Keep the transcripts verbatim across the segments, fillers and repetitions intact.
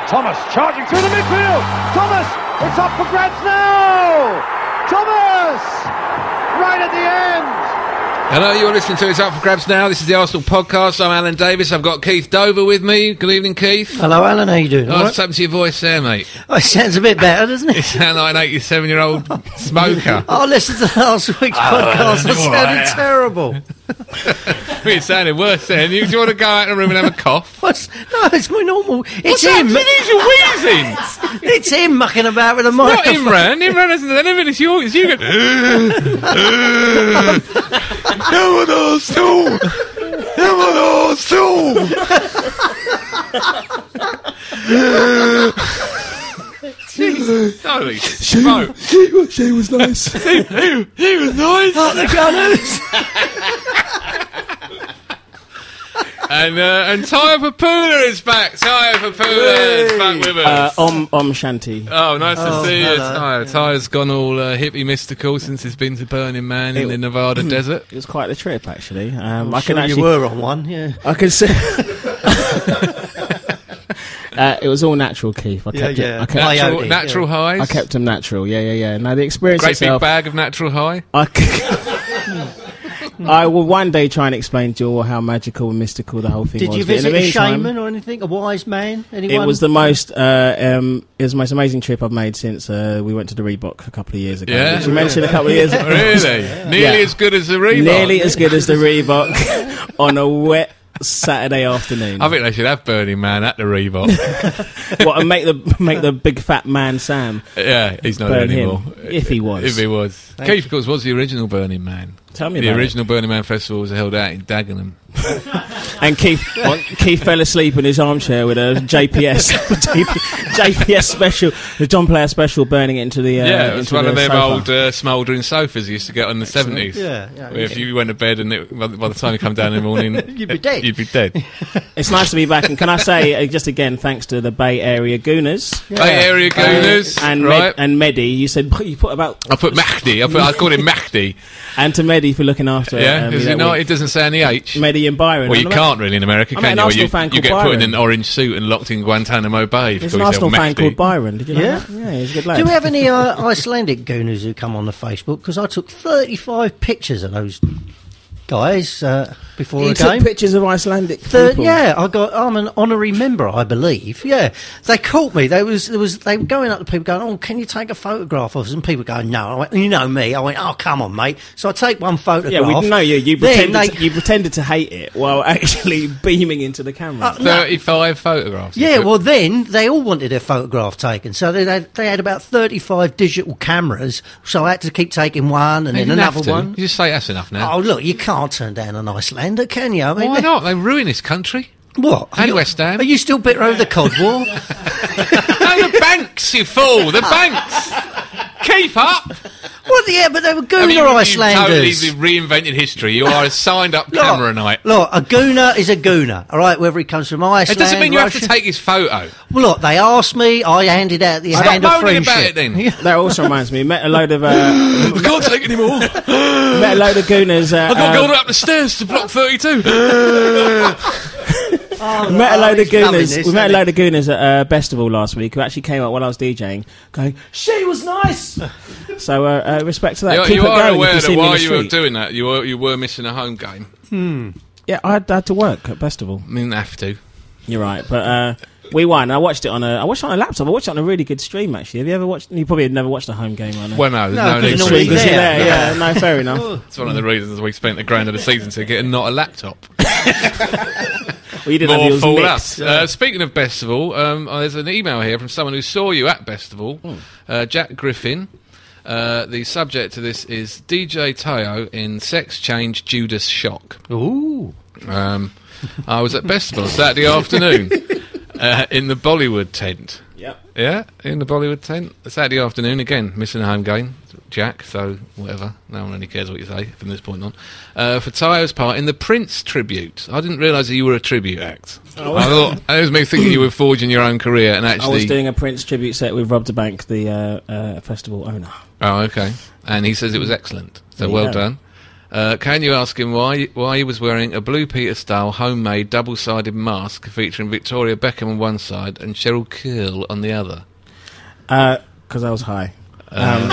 Thomas charging through the midfield. Thomas, it's up for grabs now. Thomas, right at the end. Hello, you're listening to It's Up for Grabs Now. This is the Arsenal podcast. I'm Alan Davis. I've got Keith Dover with me. Good evening, Keith. Hello, Alan. How you doing? Oh, All what's right? happened to your voice there, mate? Oh, it sounds a bit better, doesn't You it? sound like an eighty-seven-year-old smoker. Oh, listen to last week's podcast. That sounded terrible. It sounded worse then. You, do you want to go out in a room and have a cough? What's, no, it's my normal. It's What's him. happening? You're wheezing. It's him mucking about with a Not microphone. Imran. Imran hasn't done anything. It's you. It's you. Come on, Arsenal. Come on, Arsenal. Jesus. Holy smoke. She, she was nice. he, he, he was nice. Oh, the Gunners. And uh, and Tyre Papula is back. Tyre Papula is back with us. Uh, Om Om Shanti. Oh, nice Oh, to see you, hello. Tyre. Tyre's gone all uh, hippie mystical since he's been to Burning Man in It- the Nevada desert. It was quite the trip, actually. Um, I'm I sure can actually. you were on one, yeah. I can see. uh, it was all natural, Keith. I Yeah, kept yeah. it. I kept, Peyote, Natural, yeah. natural highs. I kept them natural. Yeah, yeah, yeah. No, the experience Great big itself. bag of natural high. I, c- I will one day try and explain to you all how magical and mystical the whole thing Did was. you But in the visit a meantime, shaman or anything? A wise man? Anyone? It was the most. Uh, um, it was the most amazing trip I've made since uh, we went to the Reebok a couple of years ago. Yeah? Which you mentioned a couple of years ago. Really? Nearly Yeah. as good as the Reebok. Nearly as good as the Reebok on a wet Saturday afternoon. I think they should have Burning Man at the Reebok. What, and make the make the big fat man Sam Yeah, he's not burn there anymore. him if he was. If he was. Keith, of course, was the original Burning Man. Tell me The about original Burning Man festival was held out in Dagenham. it. And Keith what, Keith fell asleep in his armchair with a J P S J P S special, the John Player special, burning it into the uh, yeah, it was into one the of them sofa. old uh, smouldering sofas you used to get in the seventies. Yeah, yeah. Where if you went to bed and it, by the by the time you come down in the morning, You'd be dead. You'd be dead. It's nice to be back, and can I say uh, just again thanks to the Bay Area Gooners Bay Area Gooners, and right? Med- and Mehdi. You said you put about I put Mahdi. I, put, I called him Mahdi. and to Mehdi for looking after. Yeah, um, because that you know week. it doesn't say on the H. Mehdi and Byron. Well, you I'm can't really in America, I can met an you? Or Arsenal you, fan you called get put in Byron. an orange suit and locked in Guantanamo Bay. if you There's call an yourself Arsenal fan Mahdi. called Byron. Did you know Yeah? that? Yeah, he's a good lad. Do we have any uh, Icelandic gooners who come on the Facebook? Because I took thirty-five pictures of those guys uh, before You a took game. pictures of Icelandic Third, people. yeah, I got. I'm an honorary member, I believe. Yeah, they caught me. They was, there was, they were going up to people, going, "Oh, can you take a photograph of us?" And people going, "No." I went, "You know me." I went, "Oh, come on, mate." So I take one photograph. Yeah, we didn't know you. You Then pretended, they- to, you pretended to hate it while actually beaming into the camera. Uh, no. thirty-five photographs. you Yeah, took. well, then they all wanted their photograph taken, so they had, they had about thirty-five digital cameras. So I had to keep taking one and You then didn't have another to. one. You just say that's enough now. Oh, look, you can't turn down an Icelander, can you? I mean, Why not? They ruin this country. What? And Are you- West Ham. Are you still bitter over the Cod War? No, the banks, you fool! The banks! Keep up! Well, yeah, but they were I Gooner mean, you- Icelanders. You've totally reinvented history. You are a signed-up Look, camera night. Look, a Gooner is a Gooner, all right, whether he comes from Iceland, It doesn't mean you have Russia. to take his photo. Well, look, they asked me, I handed out the Stop hand of moaning friendship. about it then. That also reminds me. Met a load of uh, I can't take it anymore. met a load of gooners. Uh, I've got to um, go up the stairs to block thirty-two. Oh, We met a oh, load of he's loving gooners. this, We met a isn't load of gooners at uh, Bestival last week who actually came up while I was DJing, going, "She was nice." So, uh, uh, respect to that. You, Keep you it are going. aware if you that see me in while the you were street. doing that, you were you were missing a home game. Yeah, I had, I had to work at Bestival. I mean, have to. You're right, but uh, we won. I watched it on a. I watched it on a laptop. I watched it on a really good stream. Actually, have you ever watched? You probably have never watched a home game on. A, Well, no, there's No, no, 'cause need it's to. normally Because you're there. there. Yeah, no, fair enough. It's one of the reasons we spent a grand of the season to get not a laptop. Well, you didn't have More yours fall mixed. up. Uh, speaking of Bestival, um, uh, there's an email here from someone who saw you at Bestival, uh, Jack Griffin. Uh, the subject to this is D J Teo in Sex Change Judas Shock. Ooh. Um, I was at Bestival Saturday afternoon uh, in the Bollywood tent. Yep. Yeah, in the Bollywood tent. Saturday afternoon, again, missing a home game. Jack, so whatever. No one really cares what you say from this point on. Uh, for Tayo's part in the Prince tribute. I didn't realise that you were a tribute act. Oh. I thought, that was me thinking you were forging your own career and I was actually... doing a Prince tribute set with Rob DeBank, the uh, uh, festival owner. Oh, okay. And he says it was excellent. So There you well go. done. Uh, can you ask him why why he was wearing a Blue Peter-style homemade double-sided mask featuring Victoria Beckham on one side and Cheryl Keel on the other? Because uh, I was high. Um,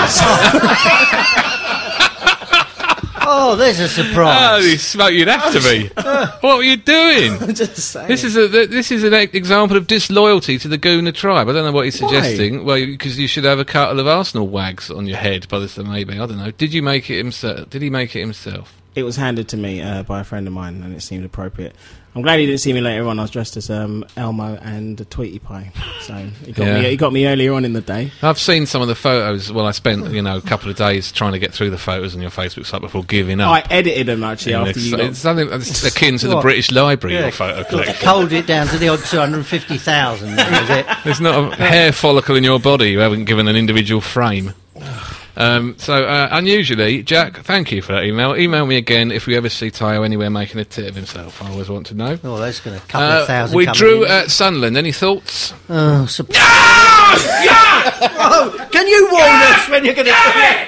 Oh, there's a Oh, surprise. you smoke, you'd have to be. What were you doing? just saying. This is a th- this is an e- example of disloyalty to the Gooner tribe. I don't know what he's suggesting. Well, because you should have a couple of Arsenal wags on your head by this time, maybe. I don't know. Did you make it himself? Did he make it himself? It was handed to me uh, by a friend of mine, and it seemed appropriate. I'm glad he didn't see me later on. I was dressed as um, Elmo and a Tweety Pie, so he got Yeah. me. He got me earlier on in the day. I've seen some of the photos. Well, I spent you know a couple of days trying to get through the photos on your Facebook site before giving up. I edited them actually And after it's, you. Got, it's something that's akin to the What? British Library, Yeah, your photo collection. Culled it down to the odd two hundred fifty thousand. That was it. There's not a hair follicle in your body you haven't given an individual frame. Um, so, uh, unusually, Jack, thank you for that email. Email me again if we ever see Tayo anywhere making a tit of himself. I always want to know. Oh, there's going to couple Uh, of thousand. we coming drew in. at Sunderland. Any thoughts? Oh, surprise. Oh, can you warn us when you're going to do it?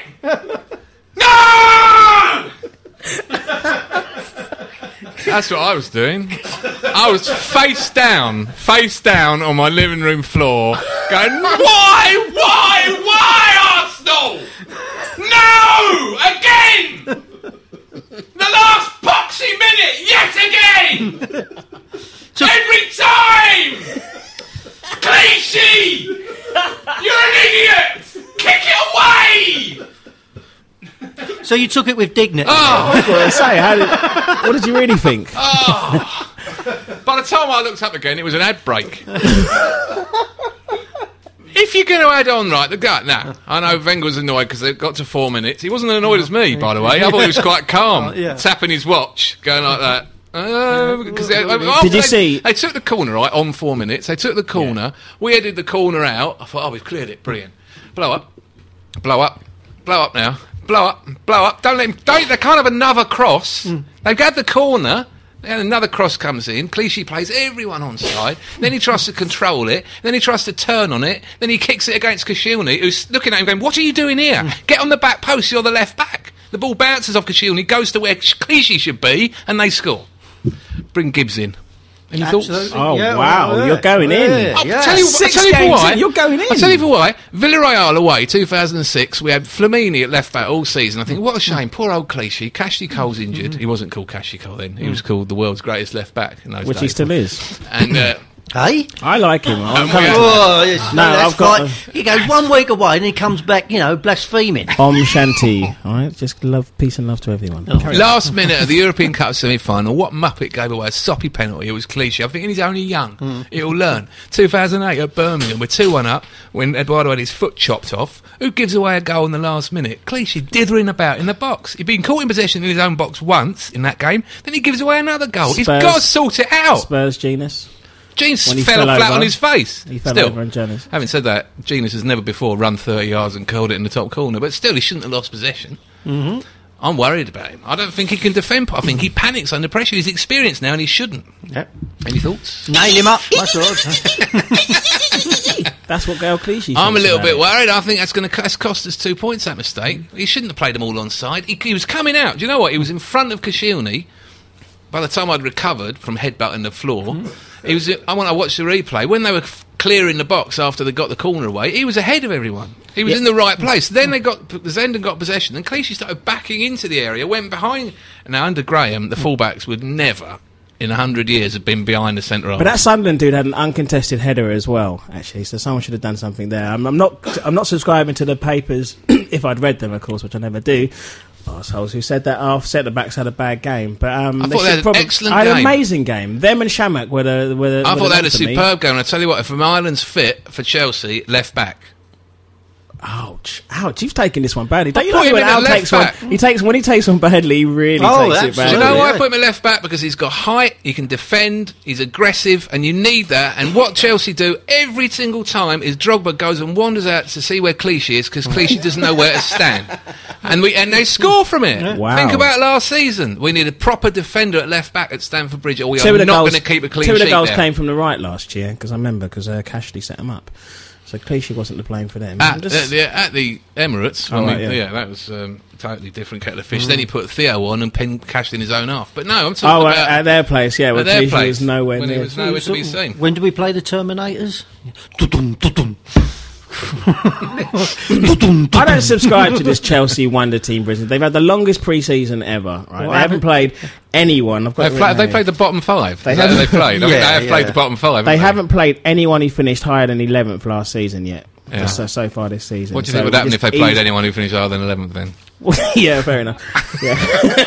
That's what I was doing. I was face down, face down on my living room floor, going, why, why, why, Arsenal? No! Again! The last boxy minute, yet again! Every time! Clichy! You're an idiot! Kick it away! So you took it with dignity. Oh! I was going to say, how did, what did you really think? Oh. By the time I looked up again, it was an ad break. If you're going to add on, right, the gut, now, I know Wenger was annoyed because it got to four minutes. He wasn't annoyed as me, by the way. I thought he was quite calm, Oh, yeah. tapping his watch, going like that. Uh, because they, oh, Did you they, see- They took the corner, right, on four minutes. They took the corner. We headed the corner out. I thought, oh, we've cleared it. Brilliant. Blow up. Blow up. Blow up now. Blow up. Blow up. Don't let him... Don't, they can't have another cross. Mm. They've got the corner... And another cross comes in. Clichy plays everyone on side. Then he tries to control it. Then he tries to turn on it. Then he kicks it against Koscielny, who's looking at him going, what are you doing here? Get on the back post, you're the left back. The ball bounces off Koscielny, goes to where Clichy should be, and they score. Bring Gibbs in. Any Absolutely. thoughts? Oh, Yeah, wow, well, yeah. you're going in. Yeah, I'll yeah. tell you, Six I'll tell you games why. in, you're going in. I'll tell you for why. Villarreal away, two thousand six. We had Flamini at left back all season. I think, what a shame. Poor old Clichy. Cashy Cole's injured. He wasn't called Cashy Cole then. He was called the world's greatest left back in those Which he days. still is. And uh, Hey? I like him. I'm And coming we- to that. Oh, yes, No, no, that's I've got fine. He goes one week away and he comes back, you know, blaspheming. Om Shanti. All right, just love, peace and love to everyone. Oh. Carry on. last minute of the European Cup semi-final, what muppet gave away a soppy penalty? It was Clichy. I think he's only young. Mm. He'll learn. two thousand eight at Birmingham, we're two one up when Eduardo had his foot chopped off. Who gives away a goal in the last minute? Clichy dithering about in the box. He'd been caught in possession in his own box once in that game. Then he gives away another goal. He's Spurs- got to sort it out. Spurs genus. Genius When he fell, fell flat over. on his face. He fell Still, over in Jonas. having said that, Genius has never before run thirty yards and curled it in the top corner, but still he shouldn't have lost possession. Mm-hmm. I'm worried about him. I don't think he can defend. I think he panics under pressure. He's experienced now and he shouldn't. Yep. Any thoughts? Nail him up. That's all. That's what Gail Clichy I'm a thinks little about bit it. worried. I think that's going to cost us two points, that mistake. He shouldn't have played them all on side. He, he was coming out. Do you know what? He was in front of Koscielny. By the time I'd recovered from headbutting the floor, he was. I when I watched the replay, when they were f- clearing the box after they got the corner away, he was ahead of everyone. He was Yeah. in the right place. Then they got Zenden got possession, and Clichy started backing into the area, went behind. Now under Graham, the fullbacks would never, in a hundred years, have been behind the centre half. But that Sunderland dude had an uncontested header as well, actually. So someone should have done something there. I'm, I'm not. I'm not subscribing to the papers if I'd read them, of course, which I never do. Assholes who said that our centre backs had a bad game, but um, I they thought they should had an probably- excellent I had an game. amazing game. Them and Shamak were the. Were the I were thought the they had a men for me. superb game. And I tell you what, if Ireland's fit for Chelsea, left back. Ouch! Ouch! You've taken this one badly. Don't you put know him when in at Al left takes one? back. He takes when he takes one badly. He really Oh, takes it absolutely. Do you badly. know why I yeah. put him at left back? Because he's got height, he can defend, he's aggressive, and you need that. And what Chelsea do every single time is Drogba goes and wanders out to see where Clichy is, because Clichy doesn't know where to stand. And we and they score from it. Wow. Think about last season. We need a proper defender at left back at Stamford Bridge, or we Two are of the not goals, going to keep a clean two of the sheet goals there. came from the right last year because I remember because uh, Cashley set them up. So Clichy wasn't to blame for them. I'm At, just- at, the, at the Emirates, Oh, when right, we- yeah. yeah, that was um, totally different kettle of fish. Mm. Then he put Theo on and Penn cashed in his own half. But no, I'm talking oh, about... at their place, yeah, where their Clichy place, was nowhere when near. he was nowhere to be seen. When do we play the Terminators? I don't subscribe to this Chelsea wonder team business. They've had the longest pre-season ever. Right? Well, they haven't played anyone. I've got They've, play, they played the bottom five. They Is that haven't. They played. I mean, Yeah, they have yeah. played the bottom five. They haven't haven't played anyone who finished higher than eleventh last season yet. Yeah. So, so far this season. What do you so think would happen if just they played easy- anyone who finished higher than eleventh then? Yeah, fair enough. Yeah.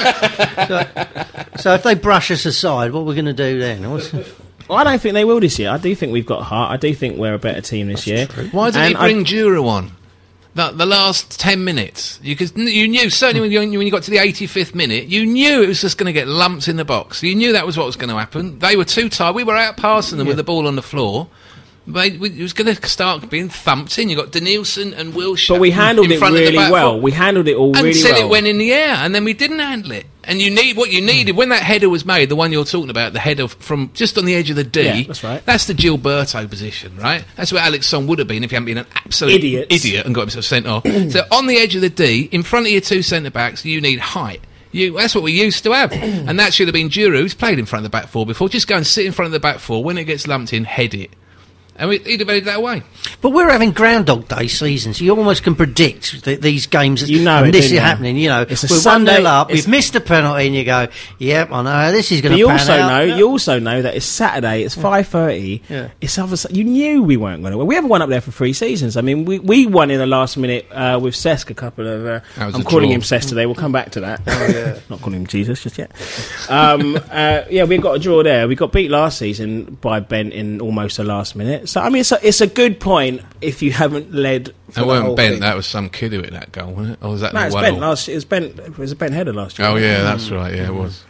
So if they brush us aside, what are we going to do then? What's- Well, I don't think they will this year. I do think we've got heart. I do think we're a better team this year. Why didn't And he bring I- Jura on? The, the last ten minutes, you, cause you knew certainly when you, when you got to the eighty-fifth minute, you knew it was just going to get lumped in the box. You knew that was what was going to happen. They were too tired. We were out passing them with the ball on the floor. They, we, it was going to start being thumped in. You got Danielson and Wilshere, But we handled in it front of the really back well. foot. We handled it all really until well. it went in the air, and then we didn't handle it. And you need what you needed when that header was made. The one you're talking about, the header from just on the edge of the D. Yeah, that's right. That's the Gilberto position, right? That's where Alex Song would have been if he hadn't been an absolute Idiots. idiot and got himself sent off. So on the edge of the D, in front of your two centre backs, you need height. You, that's what we used to have, and that should have been Giroud, who's played in front of the back four before. Just go and sit in front of the back four. When it gets lumped in, head it. And we, he'd have headed that way. But we're having Groundhog Day seasons. You almost can predict th- these games. You know and it, this don't is you? happening. You know, It's a we're one Sunday- nil up. it's- We've missed a penalty, and you go, "Yep, I know how this is going But to you pan also out." know, Yeah. you also know that it's Saturday. It's five thirty. Yeah. It's other. You knew we weren't going to win. We haven't won up there for three seasons. I mean, we we won in the last minute uh, with Cesc a couple of. Uh, That was I'm a calling draw. him Cesc today. We'll come back to that. Not calling him Jesus just yet. Um, uh, yeah, we got a draw there. We got beat last season by Bent in almost the last minute. So I mean, it's a, it's a good point if you haven't led. For That the weren't whole bent. thing. That was some kid who hit that goal, wasn't it? Or was that No, the it's one Bent all? last. It was Bent. It was a Bent header last year. Oh yeah, that's right. Yeah, it was.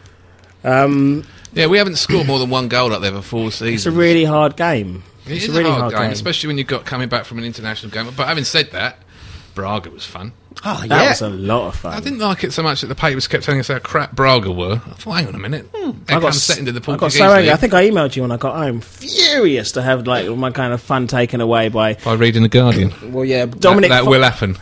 Um, Yeah, we haven't scored more than one goal up there for four seasons. it's a really hard game. It it's is a really a hard, hard game, game. especially when you got coming back from an international game. But having said that, Braga was fun. Oh, That yeah. was a lot of fun. I didn't like it so much that the papers kept telling us how crap Braga were. I thought, hang on a minute, they I come got, second in the I got Portuguese so angry. league I think I emailed you when I got home, furious to have like my kind of fun taken away by. by reading the Guardian. Well, yeah, Dominic. that, that Fi- will happen.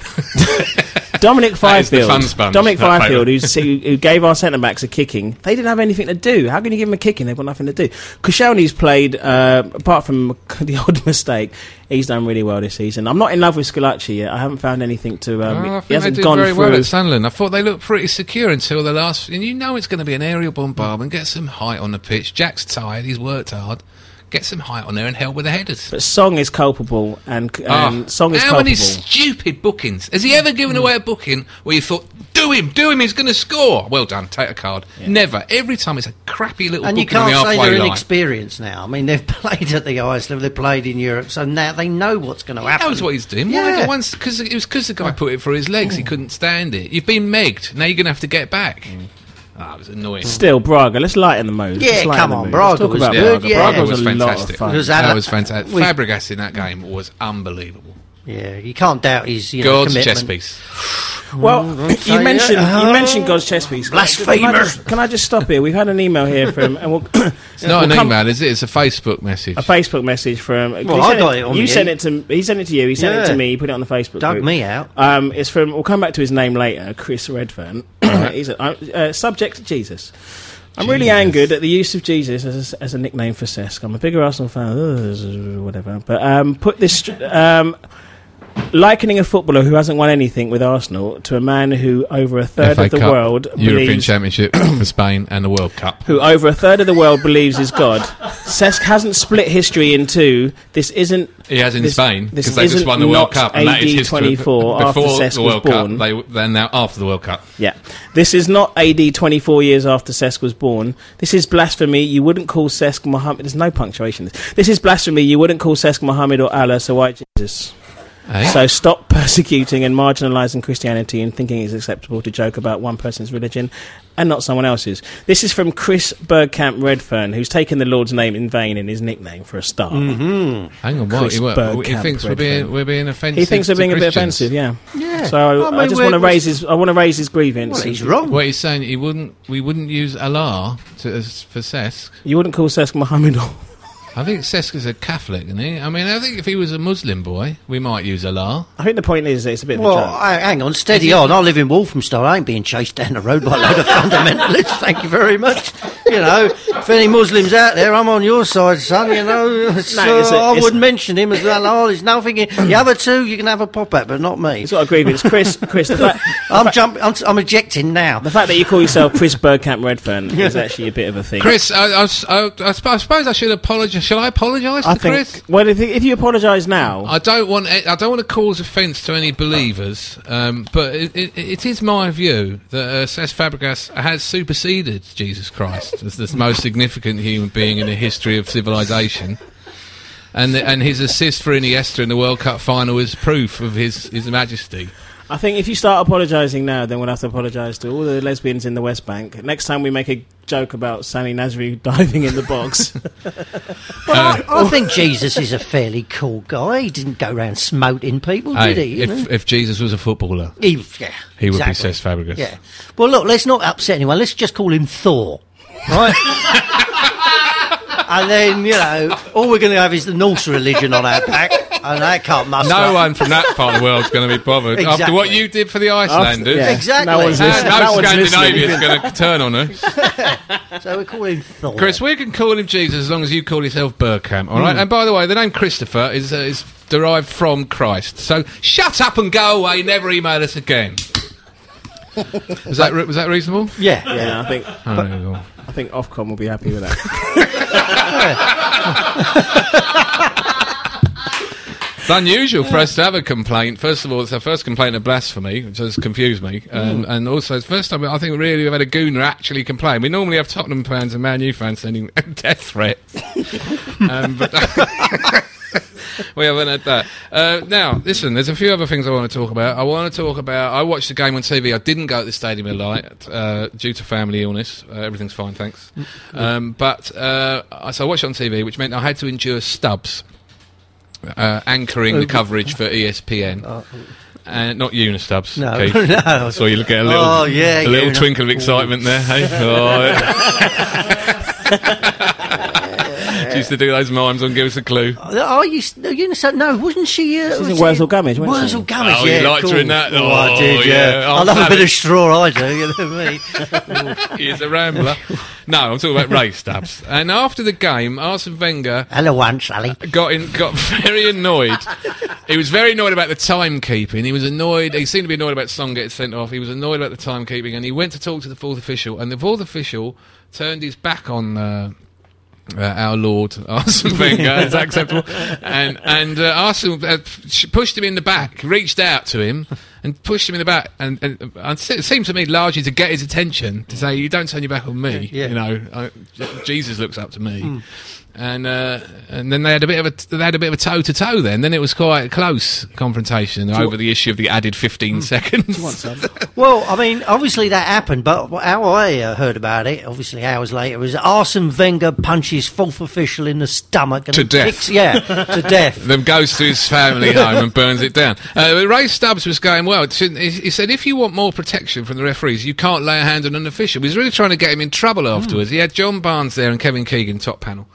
Dominic That is the Fifield. fun sponge, Dominic that Fifield, paper. who's, who, who gave our centre backs a kicking. They didn't have anything to do. How can you give them a kicking? They've got nothing to do. Koscielny's played, uh, apart from the odd mistake, he's done really well this season. I'm not in love with Scalacci yet. I haven't found anything to. Um, Oh, I he think they hasn't did gone very through. well at Sunderland. I thought they looked pretty secure until the last. And you know it's going to be an aerial bombardment. Get some height on the pitch. Jack's tired. He's worked hard. Get some height on there and help with the headers. But Song is culpable, and, and Oh, Song is how culpable. many stupid bookings? Has he ever given away a booking where you thought, do him, do him, he's going to score? Well done, take a card. Never. Every time it's a crappy little And you booking on can't the say halfway they're line. inexperienced now. I mean, they've played at the highest level. They've played in Europe, so now they know what's going to He happen. knows what he's doing. Yeah. Why? Once, cause it was because the guy put it through his legs. He couldn't stand it. You've been megged. Now you're going to have to get back. Ah, it was annoying. Still, Braga. Let's lighten the mood. Yeah, Let's lighten come the on, mood. Braga Let's talk was about good, Braga. yeah. Braga Braga was, was a lot of fantastic. fun. Because That Ala- was fantastic. we- Fabregas in that game was unbelievable. Yeah, you can't doubt his you know, God's chess commitment. piece. Well, don't you say mentioned that. you mentioned God's chess piece. Blasphemer. Can I, just, can I just stop here? We've had an email here from, and we'll, It's not we'll an come- email, is it? It's a Facebook message. a Facebook message from. he Well, I sent got it on You me. sent it to. He sent it to you. He sent it Yeah. to me. He put it on the Facebook. Dug group. me out. Um, it's from. We'll come back to his name later. Chris Redfern. He's a, uh, uh, subject Jesus. I'm really Jesus. angered at the use of Jesus as a, as a nickname for Cesc. I'm a bigger Arsenal fan, uh, whatever. But um, put this. Um, likening a footballer who hasn't won anything with Arsenal to a man who over a third F A of the Cup, world European believes, Championship for Spain and the World Cup. who over a third of the world believes is God. Cesc hasn't split history in two. This isn't. He has in this- Spain this because they just isn't won the World not Cup, and that is A D history. twenty-four after Before Cesc the was World born. Cup, they they're now after the World Cup. Yeah, this is not A D twenty-four years after Cesc was born. This is blasphemy. You wouldn't call Cesc Mohammed. There's no punctuation. This is blasphemy. You wouldn't call Cesc Mohammed or Allah. So why Jesus? Eh? So stop persecuting and marginalising Christianity and thinking it's acceptable to joke about one person's religion and not someone else's. This is from Chris Bergkamp Redfern, who's taken the Lord's name in vain in his nickname for a start. Mm-hmm. Hang on, what? Chris He, what, Bergkamp he thinks we're being Redfern. we're being offensive. He thinks they're to being a bit Christians. offensive, yeah. Yeah. So I mean, I just we're- want to raise his. I want to raise his grievance. Well, he's wrong. What he's saying, he wouldn't. We wouldn't use Allah to, as, for Cesc. You wouldn't call Cesc Mohammed or I think Seska's a Catholic, isn't he? I mean, I think if he was a Muslim boy, we might use Allah. I think the point is that it's a bit of Well, a joke. I, hang on, steady on. I live in Walthamstow. I ain't being chased down the road by a load of fundamentalists. Thank you very much. You know, if any Muslims out there, I'm on your side, son. You know, so No, it's a- I it's- wouldn't mention him as well. Oh, there's nothing. In, the other two, you can have a pop at, but not me. It's got a grievance. Chris, Chris, the fact, I'm jumping. I'm, I'm ejecting now. the fact that you call yourself Chris Bergkamp Redfern is actually a bit of a thing. Chris, I, I, I, I suppose I should apologise. Shall I apologise I to think. Chris? Well, if, if you apologise now, I don't want I don't want to cause offence to any believers, um, but it, it, it is my view that uh, Cesc Fabregas has superseded Jesus Christ as the most significant human being in the history of civilization, and the, and his assist for Iniesta in the World Cup final is proof of his his majesty. I think if you start apologising now, then we'll have to apologise to all the lesbians in the West Bank. Next time we make a joke about Sami Nasri diving in the box. Well, I, I think Jesus is a fairly cool guy. He didn't go around smoting people, Hey, did he? You know? if if Jesus was a footballer, He, yeah, he would exactly. be Cesc Fabregas. Yeah. Well, look, let's not upset anyone. Let's just call him Thor, right? And then, you know, all we're going to have is the Norse religion on our back, and that can't muster No up. one from that part of the world is going to be bothered after Exactly. what you did for the Icelanders. Yeah. Exactly. No one's Uh, listening. no No one's Scandinavia is listening. going to turn on us. So we call him Thor. Chris, we can call him Jesus as long as you call yourself Bergkamp, all right? And by the way, the name Christopher is uh, is derived from Christ. So shut up and go away. Never email us again. was that re- was that reasonable? Yeah. Yeah, I think Oh, there you go. I think Ofcom will be happy with that. It's unusual for us to have a complaint. First of all, it's our first complaint of blasphemy, which has confused me. And, and also, it's the first time I think really we've had a gooner actually complain. We normally have Tottenham fans and Man U fans sending death threats. um, but we haven't had that. Uh, now, listen, there's a few other things I want to talk about. I want to talk about... I watched the game on T V. I didn't go to the Stadium of Light uh, due to family illness. Uh, everything's fine, thanks. Um, but, uh, so I watched it on T V, which meant I had to endure Stubbs. Uh, anchoring the coverage for E S P N, and not Una Stubbs. No, Keith. no. I saw you look at a little, Oh, yeah, a little Una. twinkle of excitement there. Hey, oh, she used to do those mimes on Give Us a Clue. Oh, you, you know, so, no, wasn't she? Uh, She's was in it- Wurzel Gummidge, wasn't she? Wurzel Gummidge, Oh, yeah. you liked cool. her in that? Oh, I Oh, did, yeah. yeah. I love a I'll bit have of straw, I do, you know me. He is a rambler. No, I'm talking about Ray Stubbs. And after the game, Arsene Wenger Hello, Aunt Sally. got in, got very annoyed. He was very annoyed about the timekeeping. He was annoyed. He seemed to be annoyed about Son getting sent off. He was annoyed about the timekeeping, and he went to talk to the fourth official. And the fourth official turned his back on uh, uh, our Lord Arsene Wenger. Is that acceptable? And and uh, Arsene uh, sh- pushed him in the back, reached out to him. And pushed him in the back, and, and, and it seemed to me largely to get his attention, to say, "You don't turn your back on me." Yeah. You know, I, Jesus looks up to me. Mm. And uh, and then they had a bit of a they had a bit of a toe to toe. Then then it was quite a close confrontation over the issue of the added fifteen seconds. Well, I mean, obviously that happened, but how I uh, heard about it, obviously hours later, was Arsene Wenger punches fourth official in the stomach and To death. kicks, yeah, to death. Then goes to his family home and burns it down. Uh, but Ray Stubbs was going well. He he said, if you want more protection from the referees, you can't lay a hand on an official. He was really trying to get him in trouble afterwards. He had John Barnes there and Kevin Keegan, top panel.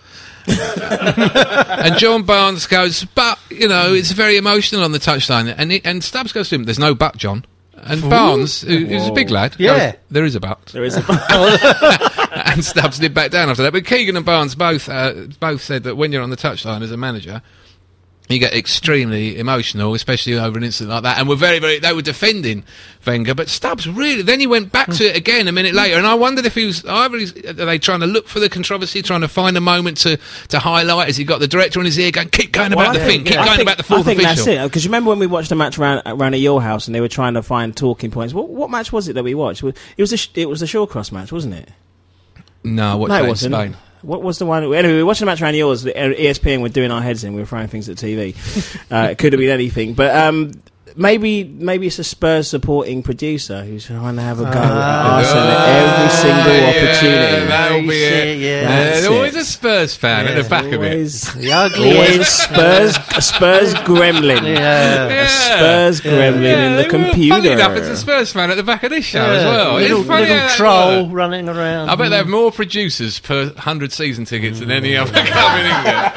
And John Barnes goes, but, you know, it's very emotional on the touchline. And he, and Stubbs goes to him, there's no but, John. And Barnes, who, who's a big lad, Yeah. goes, there is a but. There is a And Stubbs did back down after that. But Keegan and Barnes both uh, both said that when you're on the touchline as a manager, you get extremely emotional, especially over an incident like that. And we're very, very. They were defending Wenger, but Stubbs really. Then he went back to it again a minute later, and I wondered if he was. Either he's, are they trying to look for the controversy, trying to find a moment to, to highlight? Has he got the director on his ear going, keep going about Well, the I thing, think- keep I going think- about the fourth I think official? that's it. Because you remember when we watched the match around, around at your house and they were trying to find talking points. What, what match was it that we watched? It was the sh- it was the Shawcross match, wasn't it? No, what's no, that it in wasn't. Spain? What was the one? Anyway, we were watching the match around yours. The E S P N were doing our heads in. We were throwing things at T V. uh, it could have been anything, but um, maybe maybe it's a Spurs supporting producer who's trying to have a go Ah. at Arsenal at every single yeah, opportunity. that'll be That's it. it, yeah. Yeah, That's there's always it. a Spurs fan at the back of it. Always, The ugly always Spurs a Spurs gremlin. Yeah. Yeah. A Spurs gremlin Yeah, in the they were- computer. Funny enough, it's a Spurs fan at the back of this show as well. Little, It's funny little how that troll works. running around. I bet they have more producers per hundred season tickets than any other club in England.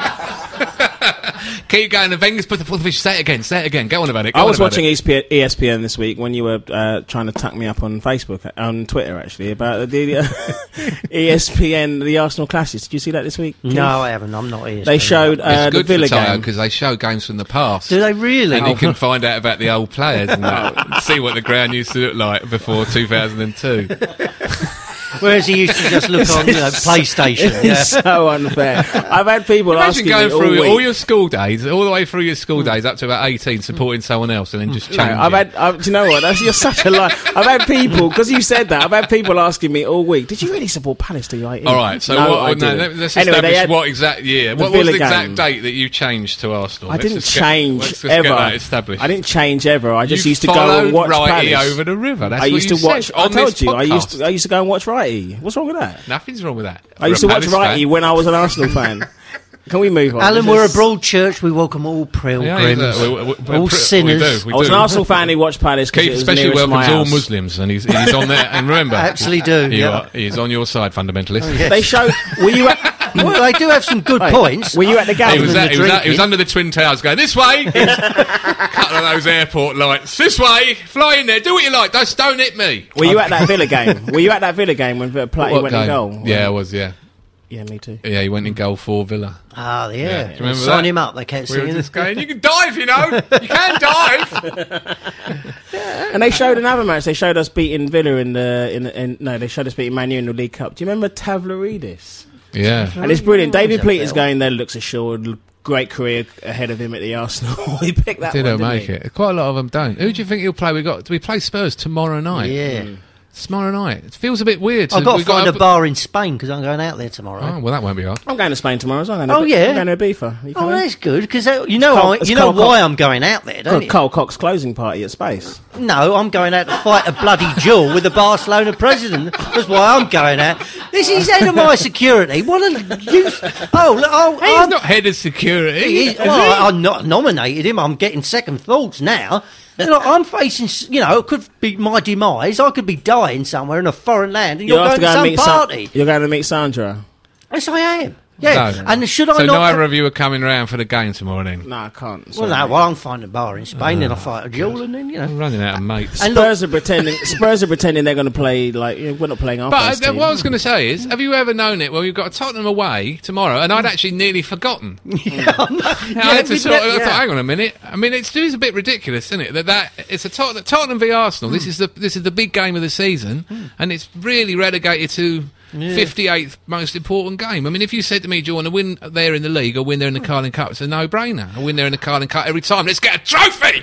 Keep going. The Wenger's put the fourth fish. Say it again. Say it again. Go on about it. Go I on was about watching it. E S P N, E S P N this week when you were uh, trying to tuck me up on Facebook, on Twitter actually, about the uh, E S P N, the Arsenal clashes. Did you see that this week? Keith? No, I haven't. I'm not here. They showed uh, It's the good Villa for Tyre game. because they show games from the past. Do they really? And you can find out about the old players and that, see what the ground used to look like before two thousand two. Whereas he used to just look on, you know, PlayStation. It's Yeah. so unfair. I've had people Imagine asking going me all through week. all your school days, all the way through your school days up to about eighteen, supporting someone else and then just No, changing. I've had. I've, do you know what? That's, you're such a lie. I've had people because you said that. I've had people asking me all week. Did you really support Palace to eighteen? All right, so no, what, I no, didn't. let- let's Anyway, they establish had- what exact year. the What was Villa the exact game. date that you changed to Arsenal? I Let's didn't just get- change let's just ever. Get that established. I didn't change ever. I just You used to go followed and watch Righty Palace. over the river. That's I what used you to watch. said I on told this you. I used. podcast. To, I used to go and watch Righty. What's wrong with that? Nothing's wrong with that. I used For to a watch Palace Righty fan. when I was an Arsenal fan. Can we move on? Alan, This we're a is- broad church. We welcome all pilgrims, Yeah, yeah, we- we- we- all we- sinners. We do. We I was do. an Arsenal fan who watched Palace because Keith it was especially nearest my welcomes all house. Muslims, and he's, he's on there. And remember, Absolutely do, You yeah. are, he's on your side, fundamentalist. Yes. They showed. Were you at? Well, they do have some good Wait, points. Were you at the game? He was, than at, the he, was at, he was drinking. under the Twin Towers going, this way! Couple of those airport lights. This way! Fly in there, do what you like, just don't hit me! Were you at that Villa game? Were you at that Villa game when Villa Platty What went in game? goal? Yeah, I was, yeah. Yeah, me too. Yeah, he went in goal for Villa. Ah, yeah. Yeah. Do you remember Sign that? him up. They kept We were singing. just going, you can dive, you know! You can dive! And they showed another match. They showed us beating Villa in the in, the, in no, they showed us beating Man U in the League Cup. Do you remember Tavlaridis? Yeah. And it's brilliant. David Rings a Pleater's bell. going there, looks assured. Great career ahead of him at the Arsenal. he picked that Did one, he didn't make he? it? Quite a lot of them don't. Who do you think he'll play? We got. Do we play Spurs tomorrow night? Yeah. Tomorrow night. It feels a bit weird. I've got to we've find a to- bar in Spain because I'm going out there tomorrow. Oh, well, that won't be hard. I'm going to Spain tomorrow. So I'm going to Oh, yeah? I'm going to Ibiza. Are you Oh, coming? that's good because you know Cole- I, it's you know Cole why Cox. I'm going out there, don't you? Cole Cox closing party at Space. No, I'm going out to fight a bloody duel with the Barcelona president. That's why I'm going out. This is head of my security. What a use! Oh, look, oh, He's I'm, not head of security. he is- is well, he? I, I'm not nominated him. I'm getting second thoughts now. You know, I'm facing, s- you know, it could be my demise. I could be dying somewhere in a foreign land, and you're You'll have going to to go and some meet Sa- party. You're going to meet Sandra. Yes, I am. Yeah, No. and should I so not? neither of you are coming round for the game tomorrow then? No, I can't. well, sorry. no. Well, I'm finding a bar in Spain, and I fight a duel, and then you know. I'm running out of mates. And Spurs are pretending. Spurs are pretending they're going to play like yeah, we're not playing our But first uh, team. what I was going to say is, have you ever known it? Well, you've got Tottenham away tomorrow, and I'd actually nearly forgotten. I had to we sort of, ne- I thought, yeah. hang on a minute. I mean, it's, it is a bit ridiculous, isn't it? That, that it's a Tot- Tottenham v Arsenal. This is the this is the big game of the season, and it's really relegated to fifty-eighth most important game. I mean, if you said to me, do you want to win there in the league or win there in the Carling Cup? It's a no-brainer. I win there in the Carling Cup every time. Let's get a trophy!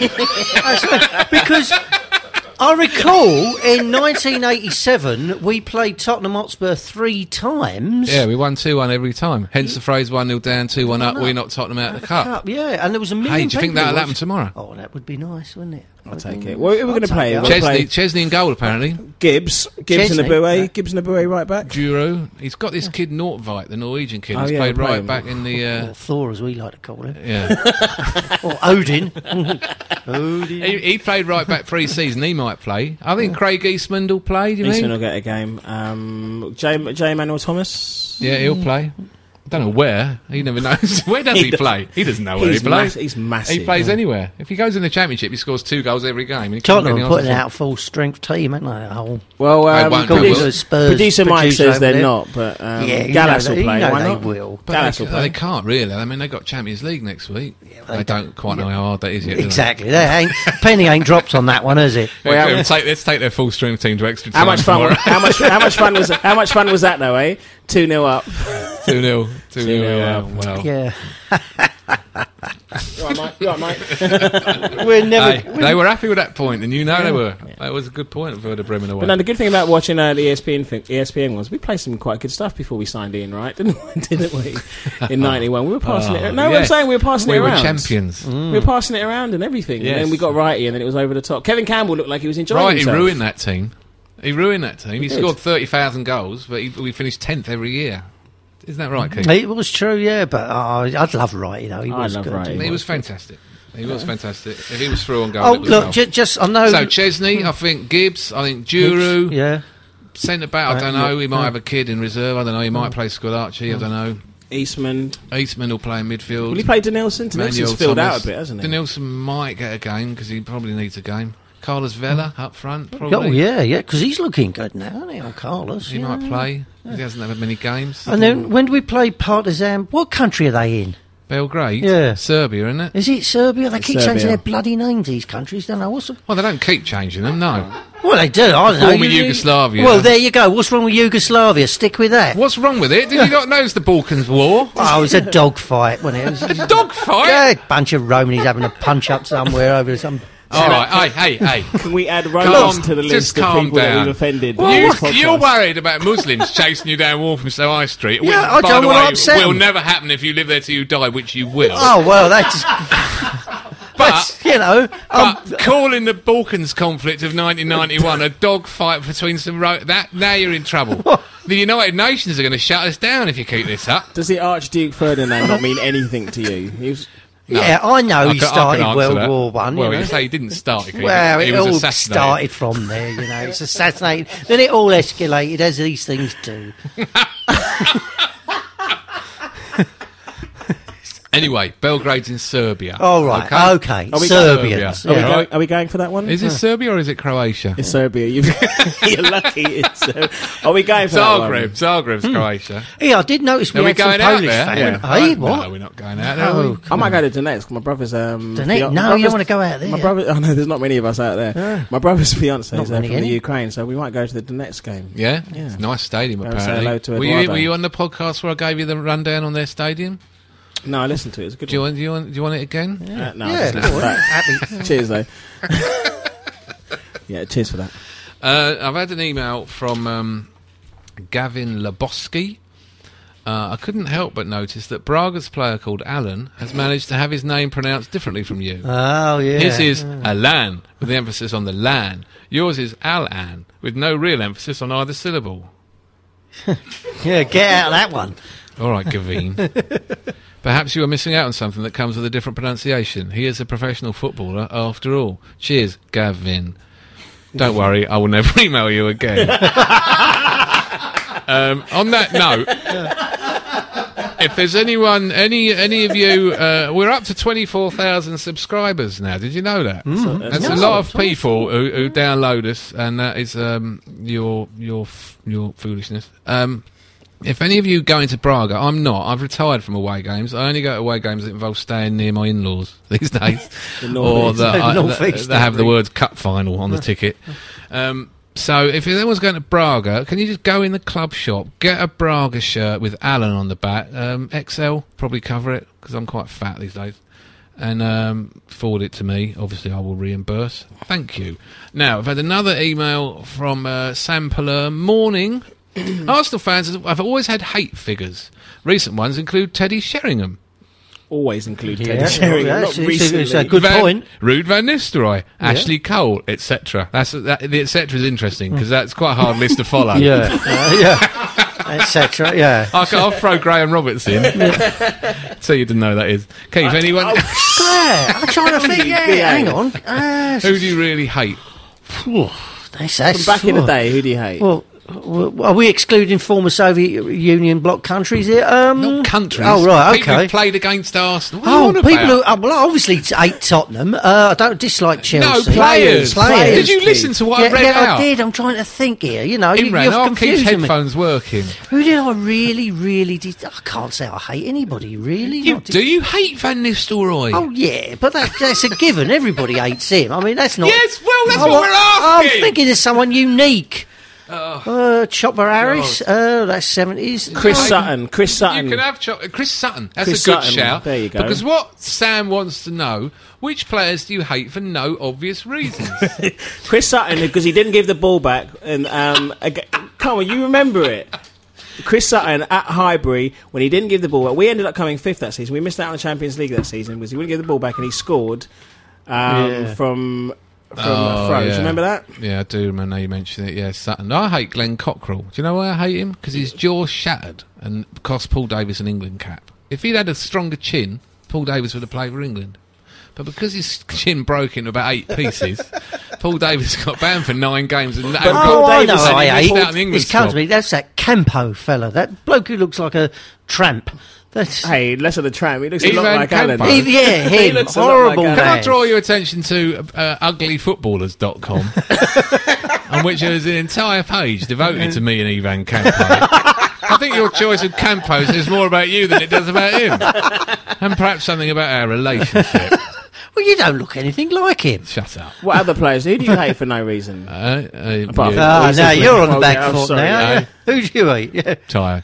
because I recall in nineteen eighty-seven we played Tottenham Hotspur three times. Yeah, we won two one every time. Hence the phrase one nil down, two one up, we knocked Tottenham out of the cup. Cup, yeah, and there was a million Hey, do you think people that'll who happen watched- tomorrow? Oh, that would be nice, wouldn't it? I'll take it. Well, who are we going to play? take We're it. gonna Chesney, play Chesney and goal, apparently. Gibbs, Gibbs and Chesney, Abue, yeah. Gibbs and Abue right back. Duro. He's got this kid Nordveit, the Norwegian kid. Oh, He's yeah, played play right him. back in the. Or Uh, Thor, as we like to call him, yeah, or Odin. Odin. he, he played right back pre-season. He might play. I think Craig Eastman will play. Do you Eastman think? will get a game. Um, J. J. Emmanuel Thomas. Yeah, he'll play. I don't know where. He never knows. Where does He he, does- play? He doesn't know where He's, he plays. mass- he's massive. he plays yeah. anywhere. If he goes in the championship, he scores two goals every game. and he can't Tottenham get are any putting answers. out a full strength team, haven't they? A whole Well, I um, won't Got do producer, it. the Spurs producer Mike producer says over they're there. not, but um, Yeah, you Gallas know will they- play. you know Why they not? will. But Gallas they, will play. they can't really. I mean, they've got Champions League next week. they they don't quite know how hard that is yet. do they? Exactly. They ain't, penny ain't dropped on that one, has it? Well, Well, yeah, yeah. take, let's take their full strength team to extra time. How much fun? tomorrow. How much? How much fun was? How much fun was that though? Eh, two nil up. two nil. two two nil nil. Yeah, up. well. Yeah. You all right, mate? You all right, mate? We're never. Hey, they were happy with that point, and you know they were. That was a good point for Werder Bremen away. But no, the good thing about watching uh, the E S P N thing, E S P N was we played some quite good stuff before we signed Ian Wright, didn't we? Didn't we? In ninety-one, we were passing Oh, it. No, yes. I'm saying we were passing we it were around. champions. We were passing it around and everything, Yes. and then we got Wrighty, and then it was over the top. Kevin Campbell looked like he was enjoying Right, he himself. ruined that team. He ruined that team. He, He did. scored thirty thousand goals, but he, we finished tenth every year. Isn't that right, Keith? It was true, yeah, but uh, I'd love Wright, you know. He I was love good. Wright. He was fantastic. He was fantastic. If he was through on goal, Oh, it was look, goal. j- just, I know. So Chesney, I think Gibbs, I think Giroud, Yeah. centre back. I Right, don't know. yeah, He might yeah. have a kid in reserve. I don't know. He might play Squillaci. I don't know. Eastman. Eastman will play in midfield. Will he play Denilson? Manuel Denilson's filled Thomas. out a bit, hasn't he? Denilson might get a game because he probably needs a game. Carlos Vela up front, probably. Oh, yeah, yeah, because he's looking good now, isn't he, on Carlos? He yeah. might play. He hasn't had many games. And then, when do we play Partizan? What country are they in? Belgrade, Yeah. Serbia, isn't it? Is it Serbia? They keep Serbia. changing their bloody names, these countries, don't they? What's the... Well, they don't keep changing them, no. Well, they do, I don't know. Former You- Yugoslavia. Well, there you go. What's wrong with Yugoslavia? Stick with that. What's wrong with it? Did you not notice the Balkans War? Oh, it was a dog fight, wasn't it? It was A dog fight? yeah, bunch of Romanies having a punch up somewhere over some... All right, hey, hey, hey. Can we add Calm- Romans to the just list of calm people that down. we've offended? You, on this podcast? you're worried about Muslims chasing you down Walthamstow High Street. Which, Yeah, I by don't the wanna way, upset will them. never happen if you live there till you die, which you will. Oh, well, that's... but, that's, you know... Um, but calling the Balkans conflict of nineteen ninety-one a dog fight between some... Ro- that Now you're in trouble. The United Nations are going to shut us down if you keep this up. Does the Archduke Ferdinand not mean anything to you? He was, No. Yeah, I know I he can- I can started answer World that. War One. Well, you you know. say he didn't start it. Well, he it was all assassinated. started from there, you know. It's assassinated. Then it all escalated, as these things do. Anyway, Belgrade's in Serbia. All right, Okay. okay. Are we Serbians. going- are, we yeah. going, are we going for that one? Is it Serbia or is it Croatia? It's Serbia. You've, you're lucky. It's, uh, are we going for that one? Zagreb. Zagreb's Croatia. Yeah, I did notice we Are we had some going out Polish there? fans. Yeah. Hey, No, what? we're not going out there. are we? Oh, I might go to Donetsk. My brother's. Um, Donetsk? fia- No, my you brother's- don't want to go out there. My brother. Oh no, there's not many of us out there. My brother's fiance Not is uh, many, from the any? Ukraine, so we might go to the Donetsk game. Yeah? Yeah. It's a nice stadium, Go and say apparently. hello to were, you, Eduardo. were you on the podcast where I gave you the rundown on their stadium? No, I listened to it. It's a good Do you one. want, do you want, do you want it again? Uh, no, Yeah, just listen go to on. that. Happy. Cheers, though. Yeah, cheers for that. Uh, I've had an email from um, Gavin Lebowski. Uh, I couldn't help but notice that Braga's player called Alan has managed to have his name pronounced differently from you. Oh, yeah. His is Alan, with the emphasis on the lan. Yours is Al-An, with no real emphasis on either syllable. Yeah, get out of that one. All right, Gavin. Perhaps you are missing out on something that comes with a different pronunciation. He is a professional footballer, after all. Cheers, Gavin. Don't worry, I will never email you again. um, on that note, if there's anyone, any any of you, uh, we're up to twenty-four thousand subscribers now. Did you know that? That's a No, lot of it's awful. people who, who download us, and that is um, your your f- your foolishness. Um, if any of you go into Braga, I'm not. I've retired from away games. I only go to away games that involve staying near my in-laws these days, The or North that, The I, North that, East, that have the don't we? words "cup final" on the ticket. Um, so if anyone's going to Braga, can you just go in the club shop, get a Braga shirt with Alan on the back, um, X L, probably cover it because I'm quite fat these days, and um, forward it to me. Obviously, I will reimburse. Thank you. Now, I've had another email from uh, Sam Paler. Morning. Arsenal fans have always had hate figures. Recent ones include Teddy Sheringham, Always include Yeah, Teddy Sheringham. yeah, Not it's- it's a- recently. it's a good Van, point. Ruud van Nistelrooy, Ashley Cole, et cetera. That's that, the et cetera is interesting because that's quite a hard list to follow. Yeah, uh, yeah, et cetera. Yeah. I'll, I'll throw Graham Roberts in. So you didn't know that is. Keith, anyone? Yeah, I'm trying to think. Yeah, hang on. Uh, Who do you really hate? phew, that's, that's, From back in the oh. day, who do you hate? Well, w- are we excluding former Soviet Union bloc countries here? Um, Not countries. Oh, right, People okay. who played against Arsenal. What are you Oh, on people about? who uh, well, obviously t- hate Tottenham. Uh, I don't dislike Chelsea. No, players. Players. Did you Keith. listen to what yeah, I read yeah, out? I did. I'm trying to think here. You know, you, Imran, you're are Keith's confusing me. headphones working? Who did I really, really? Did, I can't say I hate anybody. Really? You, Not- do you hate Van Nistelrooy? Oh yeah, but that, that's a given. Everybody hates him. I mean, that's not. Yes, well, that's Oh, what we're I'm asking. thinking of someone unique. Oh, Uh, Chopper Harris, uh, that's seventies. Chris I- Sutton. Chris Sutton. You can have cho- Chris Sutton. That's Chris a good Sutton, shout. there you go. Because what Sam wants to know, which players do you hate for no obvious reasons? Chris Sutton, because he didn't give the ball back. And um, ag- come on, you remember it. Chris Sutton at Highbury, when he didn't give the ball back, we ended up coming fifth that season. We missed out on the Champions League that season because he wouldn't give the ball back and he scored um, Yeah. from from Oh, a throw. Do yeah. you remember that? Yeah, I do remember. Now you mentioned it. Yeah, Sutton. I hate Glenn Cockrell. Do you know why I hate him? Because his jaw shattered and cost Paul Davis an England cap. If he'd had a stronger chin, Paul Davis would have played for England. But because his chin broke into about eight pieces, Paul Davis got banned for nine games. And, and Oh, Paul I Davis know and I he missed hate. out on the England It's come to squad. me. That's that Campo fella. That bloke who looks like a tramp. That's Hey, less of the tram. He looks a lot Ivan like Alan. Campo. He- yeah, He him. looks a lot Horrible like man. Can I draw your attention to uh, ugly footballers dot com, on which there is an entire page devoted to me and Ivan Campo. I think your choice of Campos says more about you than it does about him. And perhaps something about our relationship. Well, you don't look anything like him. Shut up. What other players? Who do you hate for no reason? Uh, uh, Apart you, from- Ah, he's now a- you're on the oh, back yeah, I'm foot sorry, now. yeah. Who do you hate? Yeah. Tyre.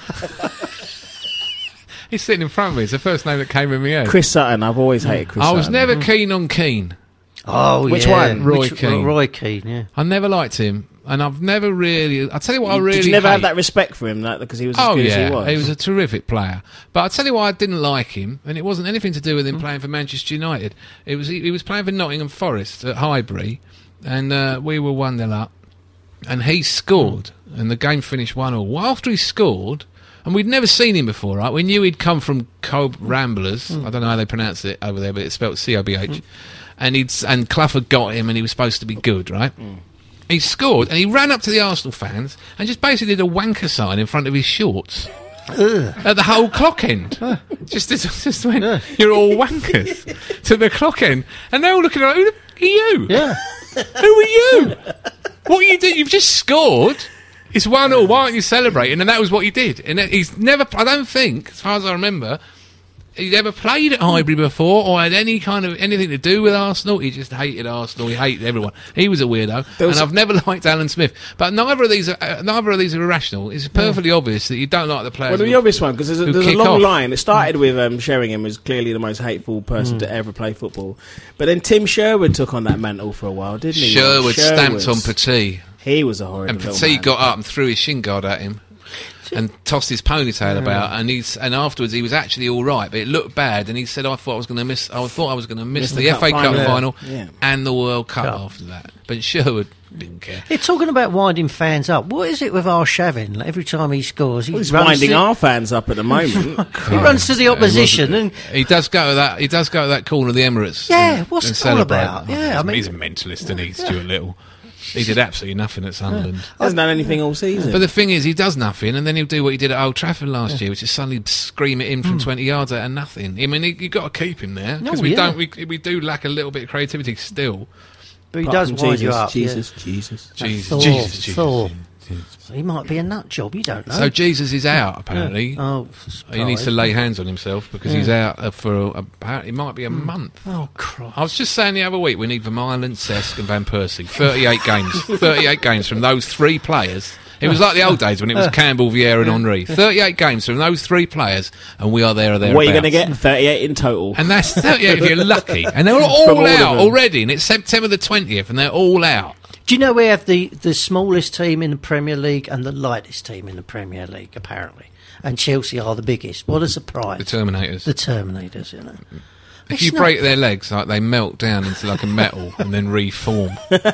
He's sitting in front of me. It's the first name that came in my head. Chris Sutton. I've always hated Chris I was Sutton. never keen on Keane. Oh, Which yeah. one? Roy Which- Keane. Roy Keane, yeah. I never liked him. And I've never really... I'll tell you what I really Did you never hate. have that respect for him, that because he was as Oh good yeah, as he was? he was a terrific player. But I'll tell you why I didn't like him, and it wasn't anything to do with him playing for Manchester United. It was he, he was playing for Nottingham Forest at Highbury, and uh, we were one nil up, and he scored, and the game finished one all. Well, after he scored, and we'd never seen him before, right? We knew he'd come from Cobb Ramblers. I don't know how they pronounce it over there, but it's spelled C O B H. And he'd and Clough had got him, and he was supposed to be good, right? He scored, and he ran up to the Arsenal fans and just basically did a wanker sign in front of his shorts at the whole clock end. just, just, just went, you're all wankers to the clock end, and they're all looking like, who the f- are you? Yeah. Who are you? What are you doing? You've just scored. It's one all. Why aren't you celebrating? And that was what he did. And he's never. I don't think, as far as I remember, he'd ever played at Highbury before or had any kind of anything to do with Arsenal. He just hated Arsenal. He hated everyone. He was a weirdo, There was and a- I've never liked Alan Smith. But neither of these are uh, neither of these are irrational. It's perfectly obvious that you don't like the players. Well, the who- obvious one, because there's a, who there's a kick long off. line. It started with um, Sheringham as clearly the most hateful person to ever play football. But then Tim Sherwood took on that mantle for a while, didn't he? Sherwood stamped on Sherwood's- Petit, He was a horrible and little Petit man. got up and threw his shin guard at him. And tossed his ponytail about, and he's and afterwards he was actually all right, but it looked bad. And he said, "I thought I was going to miss. I thought I was going to miss Miss the, the F A cup Cup final." final Yeah. and the World Cup Cup. after that." But Sherwood didn't care. They're talking about winding fans up. What is it with Arshavin? Like, every time he scores, he Well, he's runs winding to, our fans up at the moment. he runs to the opposition, and He does go to that. He does go to that corner of the Emirates. Yeah, and- what's and it all celebrate. about? Yeah, he's, I mean- he's a mentalist, isn't he, Stuart Little? He did absolutely nothing at Sunderland. Hasn't done anything all season. But the thing is, he does nothing, and then he'll do what he did at Old Trafford last year, which is suddenly scream at him from twenty yards out of nothing. I mean, you've got to keep him there because Oh, we yeah. don't. We, we do lack a little bit of creativity still. but he Apart does from wind you Jesus, up. Jesus, Jesus. Yeah. Jesus, Thor, Jesus, Jesus. Thor. He might be a nut job. You don't know. So Jesus is out apparently. oh, He needs to surprise. lay hands on himself because he's out uh, for a, about. It might be a month. Oh, Christ. I was just saying the other week we need Vermaelen, Cesc and Van Persie. thirty-eight games. thirty-eight games from those three players. It was like the old days when it was Campbell, Vieira and Henry. thirty-eight games from those three players and we are there or there. What are you going to get? thirty-eight in total. And that's thirty-eight if you're lucky. And they're From all all of out them. already and it's September the twentieth and they're all out. Do you know we have the, the smallest team in the Premier League and the lightest team in the Premier League, apparently? And Chelsea are the biggest. What a surprise. The Terminators. The Terminators, you know. If It's you not- break their legs, like they melt down into like a metal and then reform.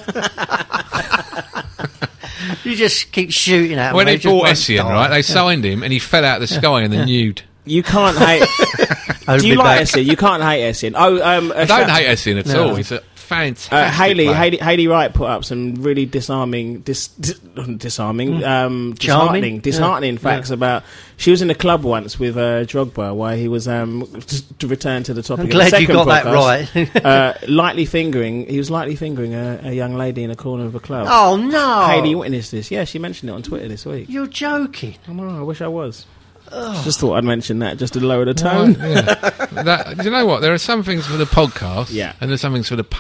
You just keep shooting at them. When they just bought won't Essien, die. right, they signed him and he fell out of the sky in the nude. You can't hate. I'll Do you be like back. Essien? You can't hate Essien. Oh, um, I don't hate Essien at No. all. He's a fantastic Uh, Haley, player. Haley, Haley Wright put up some really disarming, dis, dis, disarming, um, Charming. disheartening, Yeah. disheartening facts about. She was in a club once with uh, Drogba, where he was um, just to return to the topic. I'm of the glad you second got that podcast, right. uh, lightly fingering. He was lightly fingering a, a young lady in a corner of a club. Oh, no. Haley witnessed this. Yeah, she mentioned it on Twitter this week. You're joking. I'm all right, I wish I was. Just thought I'd mention that just to lower the tone. Yeah. That, do you know what? There are some things for the podcast, Yeah. and there's some things for the pub.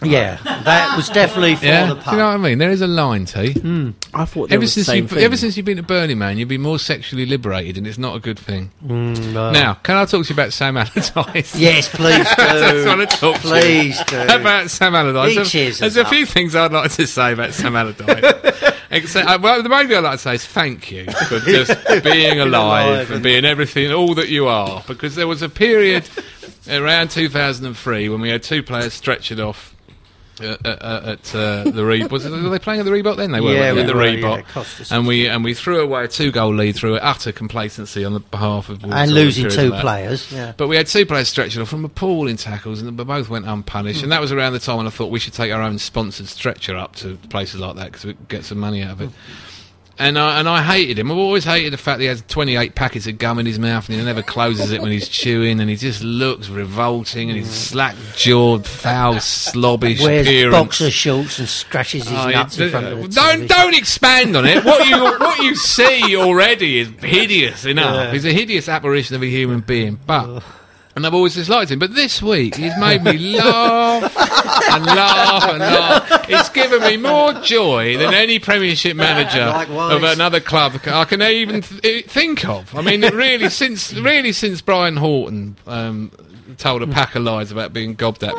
Yeah, that was definitely for Yeah, the do pub. you know what I mean? There is a line, T. Mm. I thought they Ever were the since same you, thing. ever since you've been to Burning Man, you've been more sexually liberated, and it's not a good thing. Mm, no. Now, can I talk to you about Sam Allardyce? Yes, please do. I just want to talk to you Please do. about Sam Allardyce. He There's, cheers there's us a few up. things I'd like to say about Sam Allardyce. Except, uh, well, the main thing I'd like to say is thank you for just being alive alive and and- being everything, all that you are. Because there was a period around two thousand three when we had two players stretchered off. Uh, uh, uh, at uh, the Reebok, was it, were they playing at the Reebok then? They were Yeah, weren't they? we at the were, Reebok, yeah, it cost us and we and we threw away a two-goal lead through utter complacency on the behalf of Wolves And all the losing period two of that. players. Yeah. But we had two players stretching off from appalling tackles, and they both went unpunished. Mm. And that was around the time when I thought we should take our own sponsored stretcher up to places like that because we could get some money out of it. And I, and I hated him. I've always hated the fact that he has twenty-eight packets of gum in his mouth and he never closes it when he's chewing, and he just looks revolting, and he's slack-jawed, foul, slobbish Wears appearance. boxer shorts and scratches his Oh, nuts you- in front of the don't television. don't expand on it. What you what you see already is hideous enough. Yeah. He's a hideous apparition of a human being, but. And I've always disliked him, but this week he's made me laugh and laugh and laugh. It's given me more joy than any Premiership manager Likewise. of another club I can even th- think of. I mean, really since really since Brian Horton um, told a pack of lies about being gobbed at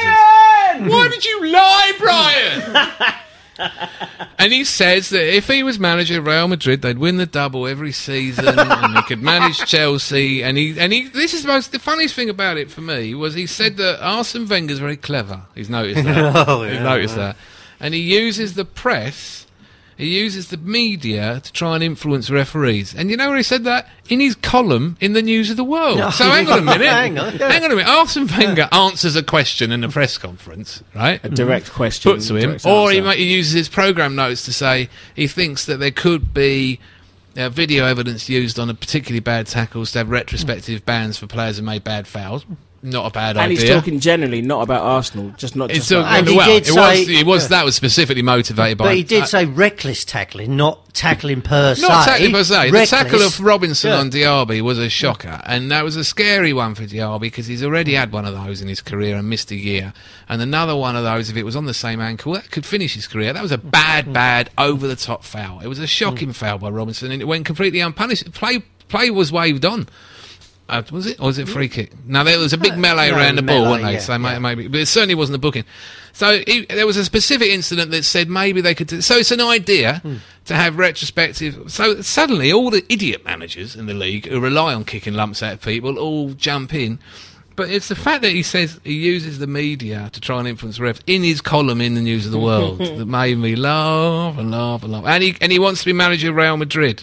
by Jesus. Why did you lie, Brian? And he says that if he was manager of Real Madrid, they'd win the double every season, and he could manage Chelsea. And he and he. This is the most the funniest thing about it for me was he said that Arsene Wenger's very clever. He's noticed that. Oh, He's yeah, noticed yeah. that, and he uses the press. He uses the media to try and influence referees. And you know where he said that? In his column in the News of the World. No. So hang on a minute. Hang on, yeah. Hang on a minute. Arsene Wenger answers a question in a press conference, right? a direct question. Put to him, direct or he, answer. might, he uses his programme notes to say he thinks that there could be uh, video evidence used on a particularly bad tackles to have retrospective bans for players who made bad fouls. Not a bad And idea. he's talking generally, not about Arsenal, just not It's just still, about And he well, did it say- was, it was yeah. that was specifically motivated by. But he did uh, say reckless tackling, not tackling per se. Not tackling per se. The Reckless. tackle of Robinson Yeah. on Diaby was a shocker, and that was a scary one for Diaby because he's already had one of those in his career and missed a year. And another one of those, if it was on the same ankle, that could finish his career. That was a bad, bad, over-the-top foul. It was a shocking foul by Robinson, and it went completely unpunished. Play, play was waved on. Uh, was it, or was it free kick? No, there was a big melee no, around the ball, melee, wasn't they? yeah, so may- yeah. maybe, but it certainly wasn't a booking. So he, there was a specific incident that said maybe they could. Do, so it's an idea Hmm. to have retrospective. So suddenly, all the idiot managers in the league who rely on kicking lumps out of people all jump in. But it's the fact that he says he uses the media to try and influence refs in his column in the News of the World that made me laugh and laugh and laugh. And he and he wants to be manager of Real Madrid.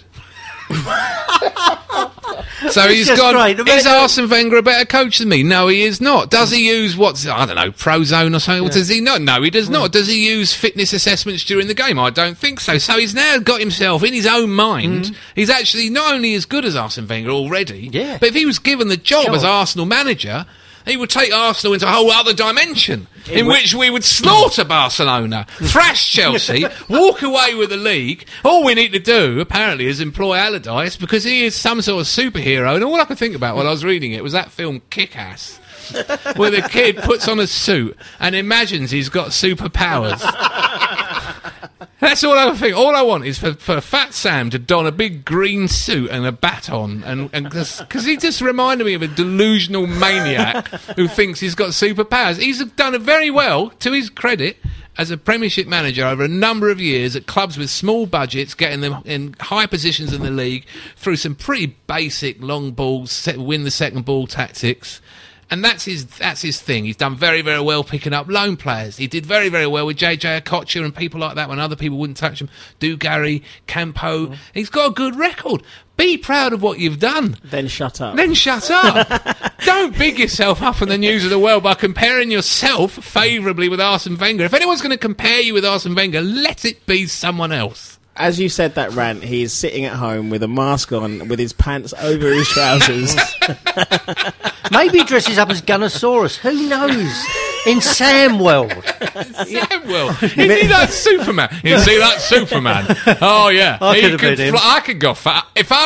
So It's he's just gone. great. Is Arsene Wenger a better coach than me? No, he is not. Does he use what's I don't know Prozone or something? Does he not? No, he does not. Does he use fitness assessments during the game? I don't think so. So he's now got himself in his own mind. He's actually not only as good as Arsene Wenger already, Yeah. but if he was given the job Sure. as Arsenal manager, he would take Arsenal into a whole other dimension in would- which we would slaughter Barcelona, thrash Chelsea, walk away with the league. All we need to do, apparently, is employ Allardyce because he is some sort of superhero. And all I could think about while I was reading it was that film Kick-Ass, where the kid puts on a suit and imagines he's got superpowers. That's all I think. All I want is for, for Fat Sam to don a big green suit and a baton, and because he just reminded me of a delusional maniac who thinks he's got superpowers. He's done it very well, to his credit, as a Premiership manager over a number of years at clubs with small budgets, getting them in high positions in the league through some pretty basic long balls, set, win the second ball tactics. And that's his that's his thing. He's done very, very well picking up loan players. He did very, very well with J J Okocha and people like that when other people wouldn't touch him. Dugarry, Campo. He's got a good record. Be proud of what you've done. Then shut up. Then shut up. Don't big yourself up in the News of the World by comparing yourself favourably with Arsene Wenger. If anyone's going to compare you with Arsene Wenger, let it be someone else. As you said that rant, he's sitting at home with a mask on, with his pants over his trousers. Maybe he dresses up as Gunnosaurus. Who knows? In Sam World. Samuel, is he that Superman? You see that Superman? Oh yeah, I He could have been him. fly- I could go far. If I was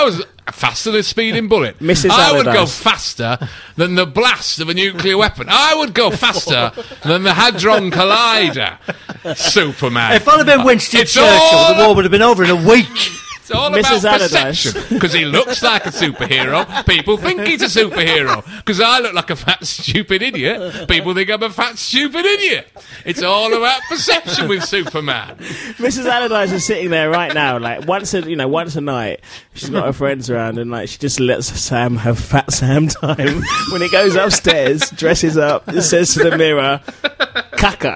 faster than a speeding bullet. Missus I would go Allardyce. faster than the blast of a nuclear weapon. I would go faster than the Hadron Collider. Superman. If I'd have been Winston It's Churchill, all- the war would have been over in a week. It's all Missus about Allardyce. perception. Because he looks like a superhero. People think he's a superhero. Because I look like a fat, stupid idiot. People think I'm a fat, stupid idiot. It's all about perception with Superman. Missus Allardyce is sitting there right now, like once a you know once a night. She's got her friends around, and like she just lets Sam have fat Sam time. When he goes upstairs, dresses up, and says to the mirror, "Kaka."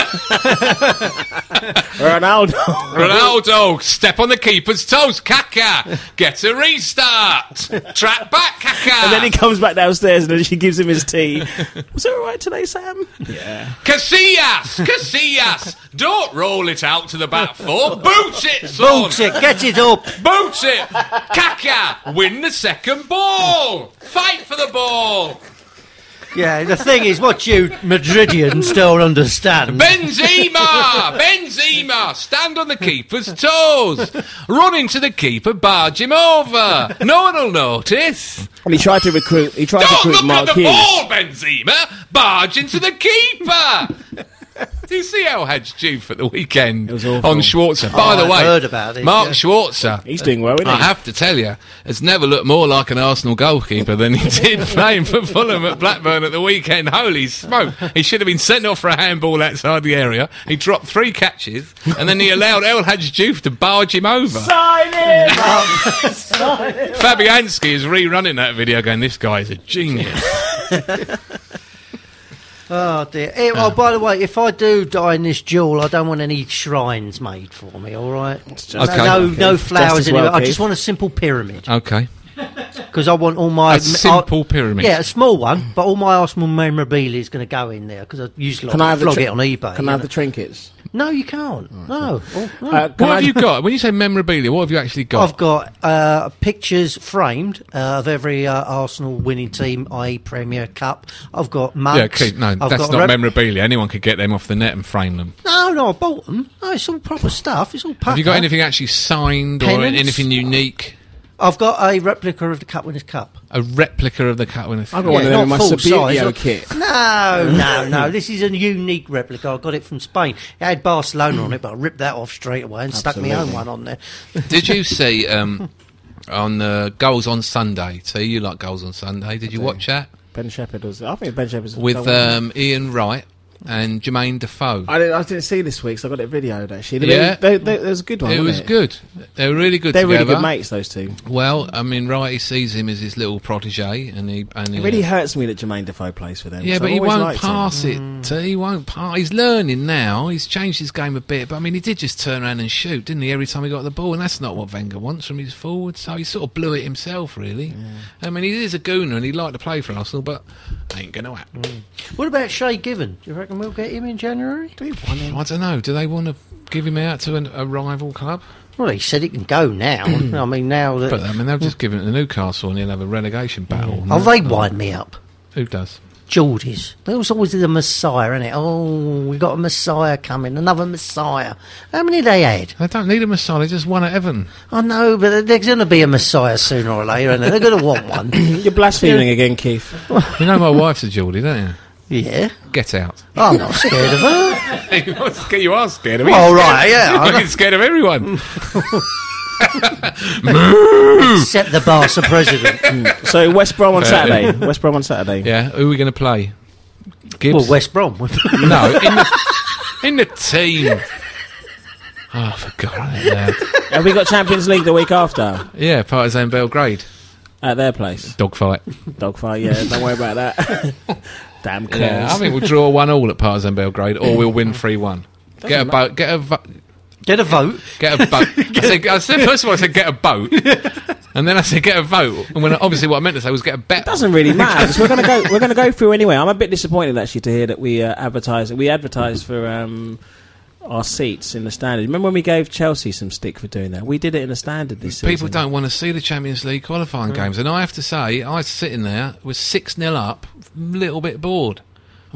Ronaldo. Ronaldo, step on the keeper's toes. Kaka, get a restart. Track back, Kaka. And then he comes back downstairs, and then she gives him his tea. Was it all right today, Sam? Yeah. Casillas, Casillas, don't roll it out to the back four. Boot it, son. Boots it, get it up. Boot it. Kaka, win the second ball. Fight for the ball. Yeah, the thing is, what you Madridians don't understand. Benzema! Benzema! Stand on the keeper's toes. Run into the keeper, barge him over. No one will notice. And he tried to recruit. He tried to Don't recruit look Mark at the Hughes. ball, Benzema. Barge into the keeper. Do you see how Had's due for the weekend It was awful. on Schwarzer? By Oh, the I've way, heard about it, Mark yeah. Schwarzer. He's doing well, isn't he? I have to tell you, has never looked more like an Arsenal goalkeeper than he did playing for Fulham at Blackburn at the weekend. Holy smoke. He should have been sent off for a handball outside the area. He dropped three catches, and then he allowed El Hadj Diouf to barge him over. Sign him up! Sign him up! Fabianski is rerunning that video going, this guy is a genius. Oh dear. Eh, oh, by the way, if I do die in this duel, I don't want any shrines made for me. All right. just- No, Okay. no, no Just flowers as anywhere. well, I Keith. just want a simple pyramid Okay. because I want all my A simple I- pyramid. Yeah, a small one, but all my Arsenal memorabilia is going to go in there because I usually Can I have the flog tri- it on eBay. Can you I have know. the trinkets? No, you can't. No. Oh, no. Uh, can What I have you got? When you say memorabilia, what have you actually got? I've got uh, pictures framed uh, of every uh, Arsenal winning team, that is. Premier Cup. I've got mugs. yeah, Keith, no, I've that's got not rep- memorabilia. Anyone could get them off the net and frame them. No, no, I bought them. No, it's all proper stuff. It's all pucker. Have you got anything actually signed or Pennants? anything unique? I've got a replica of the Cup Winners' Cup. A replica of the Cup Winners' I've got Yeah, one of them in not my full size. Subbuteo kit. No, no, no. This is a unique replica. I got it from Spain. It had Barcelona on it, but I ripped that off straight away and stuck my own Absolutely. one on there. Did you see um, on uh, Goals on Sunday? See, you like Goals on Sunday. Did you do. watch that? Ben Shepherd was. I think Ben Shepherd's With done well. um, Ian Wright and Jermaine Defoe. I didn't, I didn't see this week, so I got it videoed actually. Yeah. They, they, it was a good one. It was wasn't good. They were really good They're together. really good mates, those two. Well, I mean, Wright, he sees him as his little protege, and he and It he, really hurts me that Jermaine Defoe plays for them. Yeah, 'cause but I've he always won't liked him. pass it. To, he won't pass. He's learning now. He's changed his game a bit. But I mean, he did just turn around and shoot, didn't he? Every time he got the ball, and that's not what Wenger wants from his forward. So he sort of blew it himself, really. I mean, he is a gooner, and he'd like to play for Arsenal, but ain't going to happen. What about Shay Given? Do you reckon we'll get him in January? Do we want him? I don't know. Do they want to give him out to an, a rival club? Well, he said he can go now. I mean, now that... But I mean, they'll just give him to Newcastle, and he'll have a relegation battle. Oh, they wind me up. Who does? Geordies. There was always the Messiah, innit? Oh, we got a Messiah coming, another Messiah. How many they had? They don't need a Messiah. They just won at Everton. I know, but there's going to be a Messiah sooner or later, and they're going to want one. You're blaspheming again, Keith. You know my wife's a Geordie, don't you? Yeah. Get out. I'm not scared of her. You are scared of me. All right, yeah. You're fucking scared of everyone. Except the Barca president. So West Brom on Saturday. West Brom on Saturday. Yeah, who are we going to play? Gibbs? Well, West Brom. No, in the, in the team. Oh, for God. Yeah, Have we got Champions League the week after yeah, Partizan Belgrade. at their place? Dogfight. Dogfight. Yeah, don't worry about that. Damn claws. Yeah, I think we'll draw one all at Partizan Belgrade, or we'll win three one. Get a boat. Get a vo- Get a vote. get a boat. I said, I said, first of all, I said get a boat, and then I said get a vote. And when obviously what I meant to say was get a bet. Doesn't really matter because we're gonna go. We're gonna go through anyway. I'm a bit disappointed actually to hear that we uh, advertise. We advertised for um, our seats in the standard. Remember when we gave Chelsea some stick for doing that? We did it in the standard this season. People don't want to see the Champions League qualifying games, and I have to say, I was sitting there, was six nil up, a little bit bored.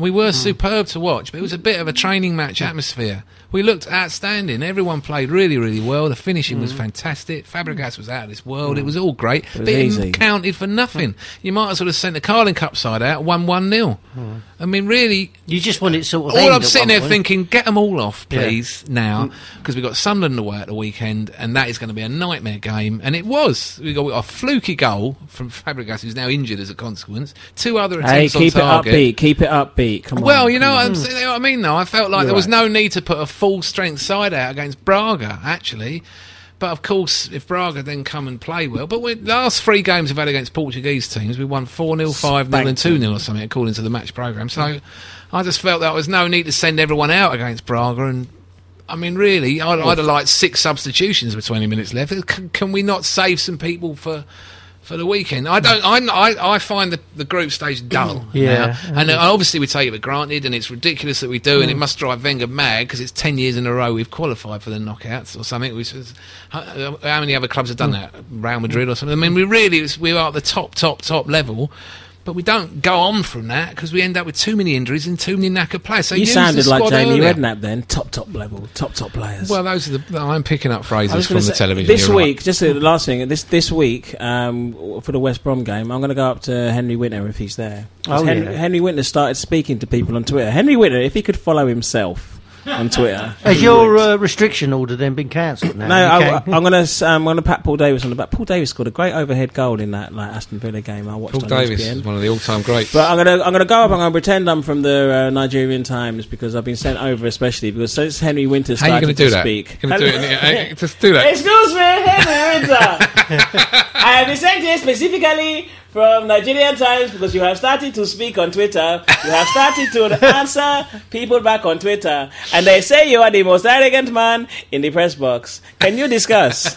We were superb to watch, but it was a bit of a training match atmosphere. We looked outstanding. Everyone played really, really well. The finishing mm. was fantastic. Fabregas was out of this world. Mm. It was all great. It was but easy. It counted for nothing. You might as well have sent the Carling Cup side out, one one nil. Mm. I mean, really... You just want it sort of... All end I'm at sitting one there point. thinking, get them all off, please, Yeah. now, because we've got Sunderland away at the weekend, and that is going to be a nightmare game. And it was. We got a fluky goal from Fabregas, who's now injured as a consequence. Two other Hey, attempts on keep it target. upbeat. Keep it upbeat. Come on. Well, you know, come on. I'm saying, you know what I mean, though. I felt like You're there was right. no need to put a full-strength side out against Braga, actually. But, of course, if Braga then come and play well... But we, the last three games we've had against Portuguese teams, we won four nil, five nil and two nil or something, according to the match programme. So I just felt there was no need to send everyone out against Braga. And, I mean, really, I'd, I'd have liked six substitutions with twenty minutes left. Can, can we not save some people for... For the weekend, I don't. I, I, I find the, the group stage dull Yeah. now, and uh, obviously we take it for granted, and it's ridiculous that we do, and it must drive Wenger mad because it's ten years in a row we've qualified for the knockouts or something. Which is, how, how many other clubs have done that? Real Madrid or something. I mean, we really we are at the top, top, top level. But we don't go on from that because we end up with too many injuries and too many knackered players. So You use sounded the like squad Jamie earlier. Redknapp then. Top, top level. Top, top players. Well, those are the. I'm picking up I phrases was from gonna the say, television. This you're right. week, just the last thing, this this week, um, for the West Brom game, I'm going to go up to Henry Winter if he's there. 'Cause Oh, Hen- yeah. Henry Winter started speaking to people on Twitter. Henry Winter, if he could follow himself on Twitter. Has he your would. uh, restriction order then been cancelled now? No, You I, can- I'm going to um, I'm going to pat Paul Davis on the back. Paul Davis scored a great overhead goal in that like Aston Villa game I watched Paul on Davis E S P N. is one of the all-time greats. But I'm gonna I'm gonna go up. I'm gonna pretend I'm from the uh, Nigerian Times because I've been sent over, especially because since Henry Winter How are you started going to do to that? speak. Gonna do it in, uh, just do that. Excuse me, Henry Winter. I have been sent here specifically from Nigerian Times because you have started to speak on Twitter. You have started to answer people back on Twitter, and they say you are the most arrogant man in the press box. Can you discuss?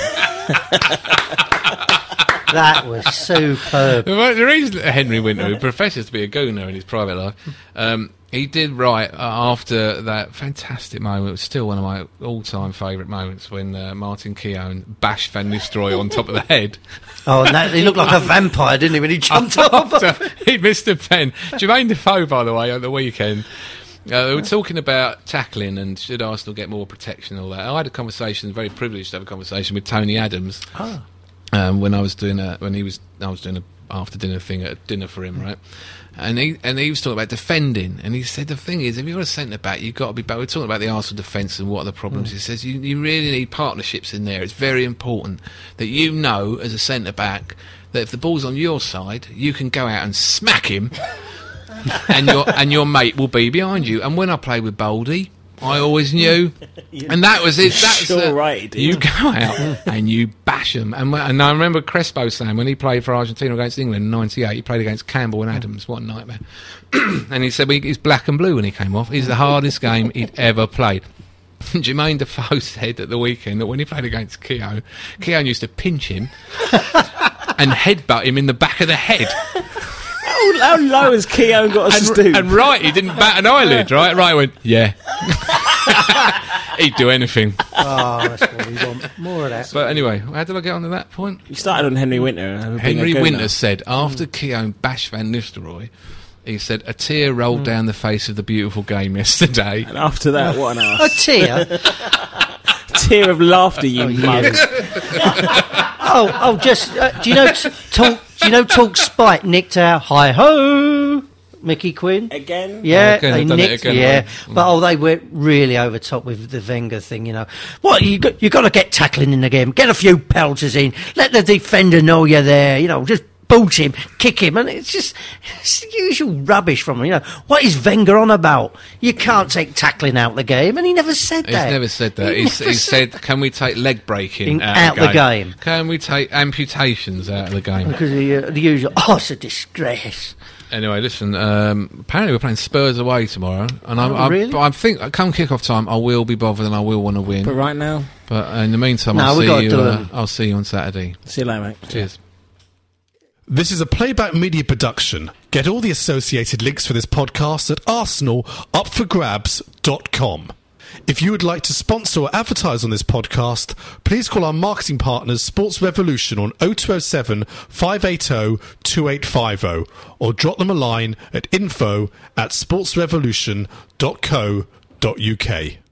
That was superb. The the reason that Henry Winter, who professes to be a gooner in his private life, um, he did write uh, after that fantastic moment. It was still one of my all-time favourite moments when uh, Martin Keown bashed Van Nistelrooy on top of the head. Oh, and that, he looked like a vampire, didn't he, when he jumped off? After he missed a pen. Jermaine Defoe, by the way, on the weekend. Uh, they were talking about tackling and should Arsenal get more protection and all that. I had a conversation, very privileged to have a conversation with Tony Adams. Oh. Um, when I was doing a when he was I was doing a after dinner thing at dinner for him, right? And he and he was talking about defending, and he said the thing is, if you're a centre back, you've got to be. But we're talking about the Arsenal defence and what are the problems. Mm. He says you you really need partnerships in there. It's very important that you know as a centre back that if the ball's on your side, you can go out and smack him, and your and your mate will be behind you. And when I played with Baldy, I always knew, and that was it. That's Sure the, right, dude. you go out and you bash them. And, when- and I remember Crespo saying when he played for Argentina against England in ninety-eight, he played against Campbell and Adams. What a nightmare! And he said well, he's black and blue when he came off. He's the hardest game he'd ever played. Jermaine Defoe said at the weekend that when he played against Keown, Keown used to pinch him and headbutt him in the back of the head. How, how low has Keown got to And, stoop? and right, he didn't bat an eyelid, right? Right, went, yeah. He'd do anything. Oh, that's what we want. More of that. But anyway, how did I get on to that point? You started on Henry Winter. uh, being Henry a gooner. Winter said, after Keown bashed Van Nistelrooy, he said, a tear rolled down the face of the beautiful game yesterday. And after that, what an A arse. tear? Tear of laughter, you Oh, mug. oh, oh, just, uh, do you know, t- talk, do you know Talk Spite nicked our hi-ho, Mickey Quinn? Again? Yeah, Again, they I've done it nicked. again, yeah, right? but oh, they went really over top with the Wenger thing. You know, what you got? You got to get tackling in the game. Get a few pelters in. Let the defender know you're there. You know, just boot him, kick him, and it's just it's the usual rubbish from him. You know, what is Wenger on about? You can't take tackling out the game, and he never said He's that. never said that. He He's, never he said, can we take leg breaking In- out, out of the, the game? game. Can we take amputations out of the game? Because the, uh, the usual. Oh, it's a disgrace. Anyway, listen. Um, apparently, we're playing Spurs away tomorrow, and I'm, Oh, I'm, really? I think come kick-off time, I will be bothered and I will want to win. But right now, But uh, in the meantime, No, I'll we see gotta you. do Uh, it. I'll see you on Saturday. see you later, mate. Cheers. This is a Playback Media production. Get all the associated links for this podcast at arsenal up for grabs dot com. If you would like to sponsor or advertise on this podcast, please call our marketing partners Sports Revolution on oh two oh seven, five eight oh, two eight five oh or drop them a line at info at sportsrevolution dot co dot uk.